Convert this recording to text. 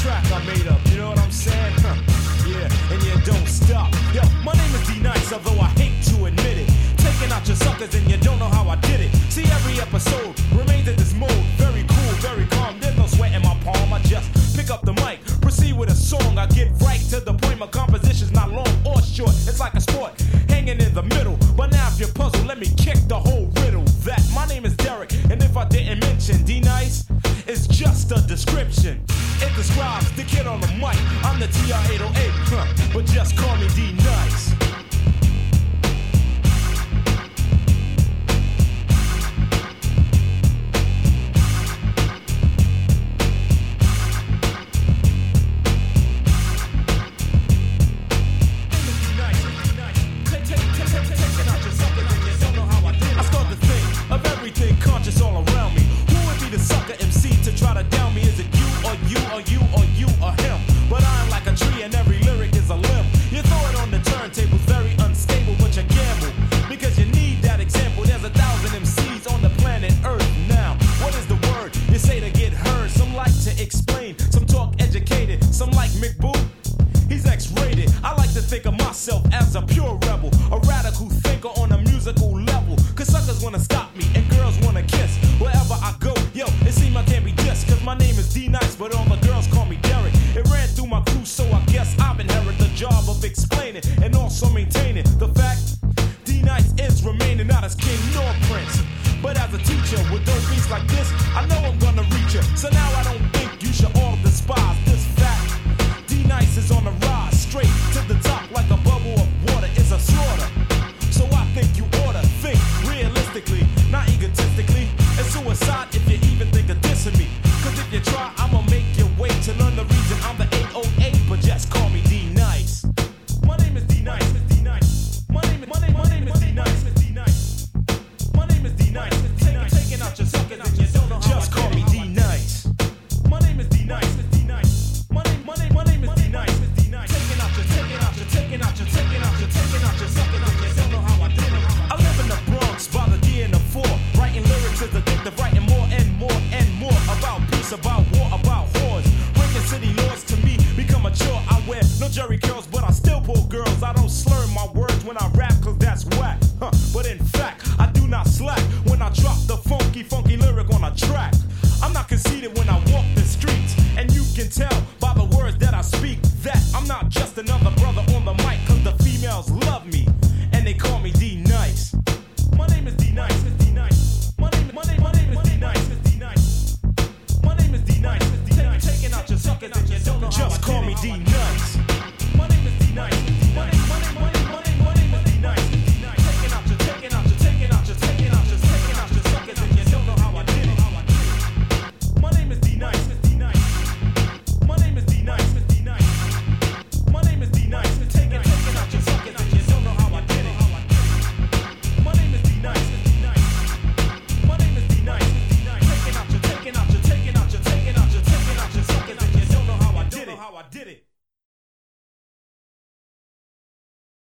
track I made up, you know what I'm saying? Yeah, and you don't stop. Yo, my name is D-Nice, although I hate to admit it. Taking out your suckers and you don't know how I did it. See, every episode remains in this mode. Very cool, very calm, there's no sweat in my palm. I just pick up the mic, proceed with a song. I get right to the point, my composition's not long or short. It's like a sport, hanging in the middle. But now if you're puzzled, let me kick the whole riddle. That my name is Derek, and if I didn't mention D-Nice, it's just a description. It describes the kid on the mic. I'm the TR-808, but just call me D-Nice. Conscious all around me. Who would be the sucker MC to try to down me? Is it you or you or you or you or him? But I'm like a tree and every lyric is a limb. You throw it on the turntable, very unstable, but you gamble because you need that example. There's 1,000 MCs on the planet Earth now. What is the word you say to get heard? Some like to explain, some talk educated, some like Mick Boo. He's X-rated. I like to think of myself as a pure rebel, a radical thinker on a musical level. Cause suckers wanna stop me and girls wanna kiss. Wherever I go, yo, it seems I can't be dissed. Cause my name is D-Nice, but all the girls call me Derek. It ran through my crew, so I guess I've inherited the job of explaining and also maintaining the fact D-Nice is remaining not as king nor prince, but as a teacher with dope beats like this. I know I'm gonna reach you, so now I don't